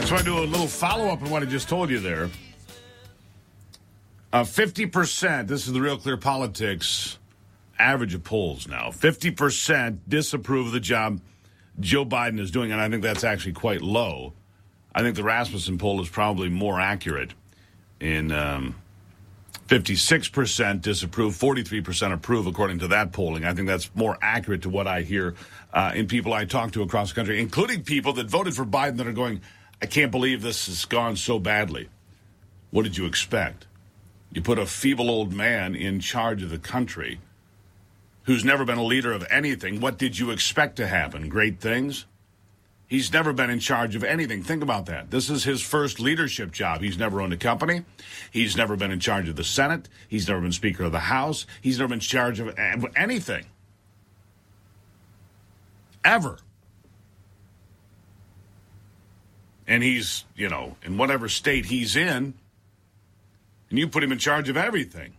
So I do a little follow-up on what I just told you there. 50%, this is the Real Clear Politics average of polls now. 50% disapprove of the job Joe Biden is doing, and I think that's actually quite low. I think the Rasmussen poll is probably more accurate in 56% disapprove, 43% approve, according to that polling. I think that's more accurate to what I hear in people I talk to across the country, including people that voted for Biden that are going, I can't believe this has gone so badly. What did you expect? You put a feeble old man in charge of the country who's never been a leader of anything. What did you expect to happen? Great things? He's never been in charge of anything. Think about that. This is his first leadership job. He's never owned a company. He's never been in charge of the Senate. He's never been Speaker of the House. He's never been in charge of anything. Ever. And he's, in whatever state he's in, and you put him in charge of everything.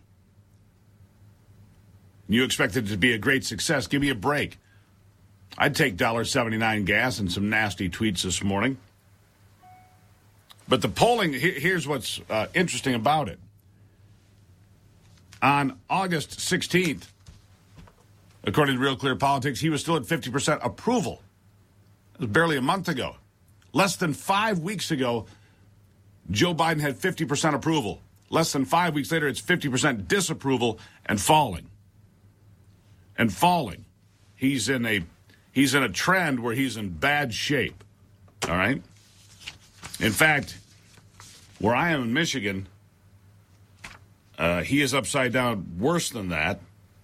And you expect it to be a great success. Give me a break. I'd take $1.79 gas and some nasty tweets this morning. But the polling, here's what's interesting about it. On August 16th, according to Real Clear Politics, he was still at 50% approval. It was barely a month ago. Less than 5 weeks ago, Joe Biden had 50% approval. Less than 5 weeks later, it's 50% disapproval and falling. And falling. He's in a trend where he's in bad shape. All right? In fact, where I am in Michigan, he is upside down worse than that.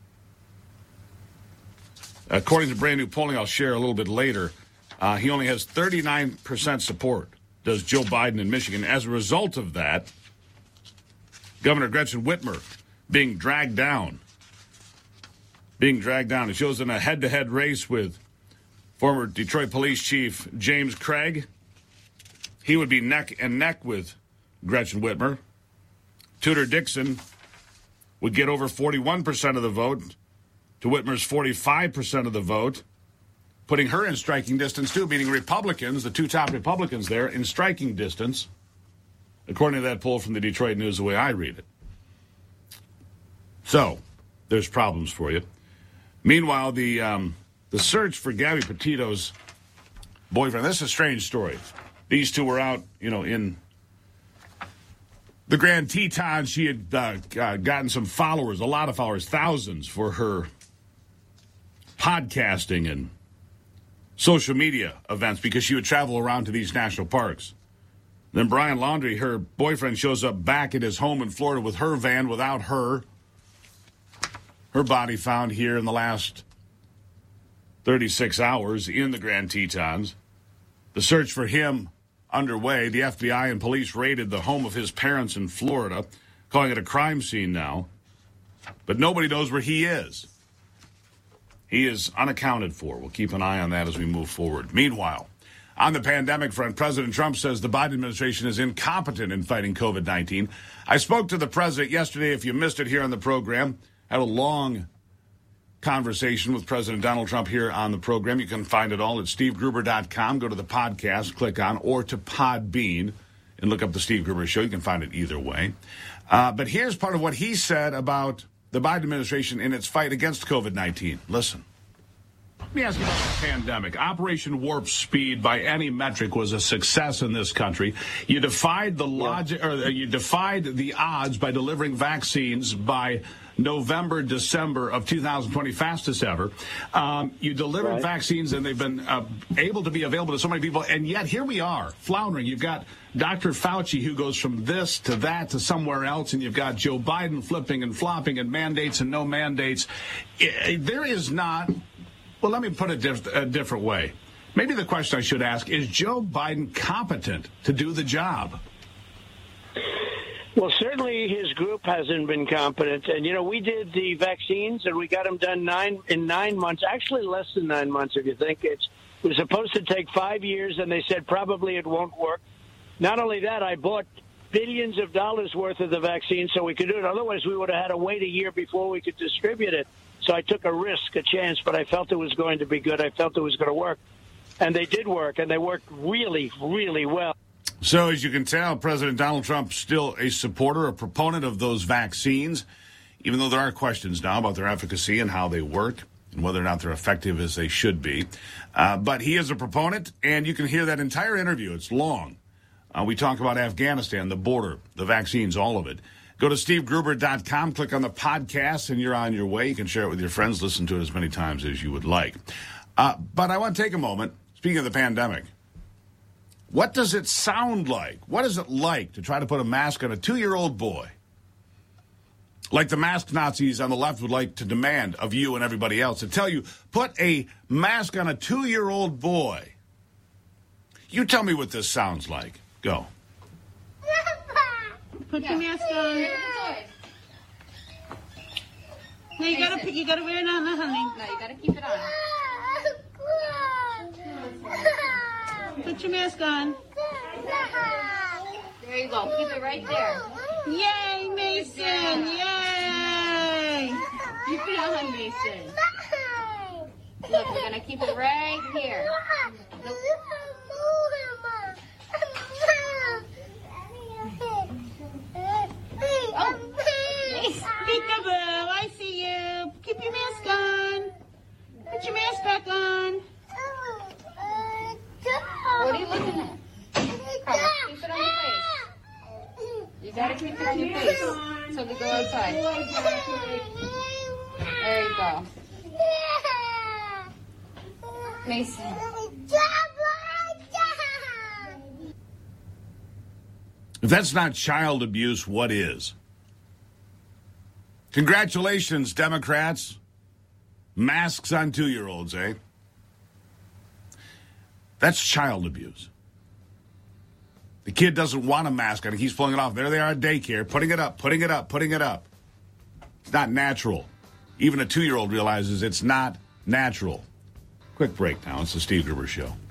According to brand new polling I'll share a little bit later, he only has 39% support, does Joe Biden in Michigan. As a result of that, Governor Gretchen Whitmer being dragged down. It shows in a head-to-head race with former Detroit Police Chief James Craig. He would be neck and neck with Gretchen Whitmer. Tudor Dixon would get over 41% of the vote to Whitmer's 45% of the vote, putting her in striking distance, too, meaning Republicans, the two top Republicans there, in striking distance, according to that poll from the Detroit News, the way I read it. So, there's problems for you. Meanwhile, the search for Gabby Petito's boyfriend, this is a strange story. These two were out, in the Grand Tetons. She had gotten some followers, a lot of followers, thousands, for her podcasting and social media events because she would travel around to these national parks. Then Brian Laundrie, her boyfriend, shows up back at his home in Florida with her van without her. Her body found here in the last 36 hours in the Grand Tetons. The search for him underway. The FBI and police raided the home of his parents in Florida, calling it a crime scene now. But nobody knows where he is. He is unaccounted for. We'll keep an eye on that as we move forward. Meanwhile, on the pandemic front, President Trump says the Biden administration is incompetent in fighting COVID-19. I spoke to the president yesterday. If you missed it here on the program, had a long conversation with President Donald Trump here on the program. You can find it all at stevegruber.com. Go to the podcast, click on, or to Podbean and look up the Steve Gruber Show. You can find it either way. But here's part of what he said about the Biden administration in its fight against COVID-19. Listen. Let me ask you about the pandemic. Operation Warp Speed, by any metric, was a success in this country. You defied the logic, or you defied the odds by delivering vaccines by November, December of 2020, fastest ever. You delivered vaccines, and they've been able to be available to so many people, and yet here we are, floundering. You've got Dr. Fauci, who goes from this to that to somewhere else, and you've got Joe Biden flipping and flopping and mandates and no mandates. There is not... Well, let me put it a different way. Maybe the question I should ask, is Joe Biden competent to do the job? Well, certainly his group hasn't been competent. And, we did the vaccines, and we got them done in 9 months, actually less than 9 months, if you think. It was supposed to take 5 years, and they said probably it won't work. Not only that, I bought billions of dollars worth of the vaccine so we could do it. Otherwise, we would have had to wait a year before we could distribute it. So I took a risk, a chance, but I felt it was going to be good. I felt it was going to work. And they did work, and they worked really, really well. So, as you can tell, President Donald Trump's still a supporter, a proponent of those vaccines, even though there are questions now about their efficacy and how they work and whether or not they're effective as they should be. But he is a proponent, and you can hear that entire interview. It's long. We talk about Afghanistan, the border, the vaccines, all of it. Go to SteveGruber.com, click on the podcast, and you're on your way. You can share it with your friends, listen to it as many times as you would like. But I want to take a moment, speaking of the pandemic. What does it sound like? What is it like to try to put a mask on a 2-year-old boy? Like the mask Nazis on the left would like to demand of you and everybody else, to tell you, put a mask on a 2-year-old boy. You tell me what this sounds like. Go. Put your mask on. No, you gotta wear it on, honey. No, you gotta keep it on. Put your mask on. There you go. Keep it right there. Yay, Mason! Yay! Keep it on, Mason. Look, we're gonna keep it right here. Look. Peekaboo, I see you. Keep your mask on. Put your mask back on. What are you looking at? Come on, keep it on your face. You gotta keep it on your face so we go outside. There you go. Mason. If that's not child abuse, what is? Congratulations, Democrats. Masks on 2-year-olds, eh? That's child abuse. The kid doesn't want a mask on. He keeps pulling it off. There they are at daycare, putting it up, putting it up, putting it up. It's not natural. Even a 2-year-old realizes it's not natural. Quick break now. It's the Steve Gruber Show.